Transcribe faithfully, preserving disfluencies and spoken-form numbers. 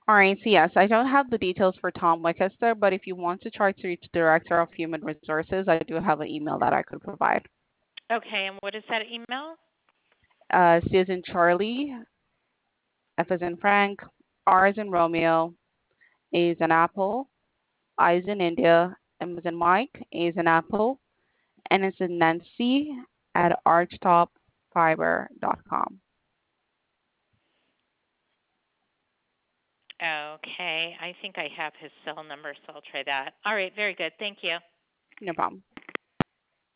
All right, so yes, I don't have the details for Tom Wichester, but if you want to try to reach the Director of Human Resources, I do have an email that I could provide. Okay, and what is that email? Uh, C as in Charlie, F as in Frank, R as in Romeo, A as in Apple, I as in India, M as in Mike, A as in Apple, N as in Nancy at archtopfiber dot com. Okay, I think I have his cell number, so I'll try that. All right, very good. Thank you. No problem.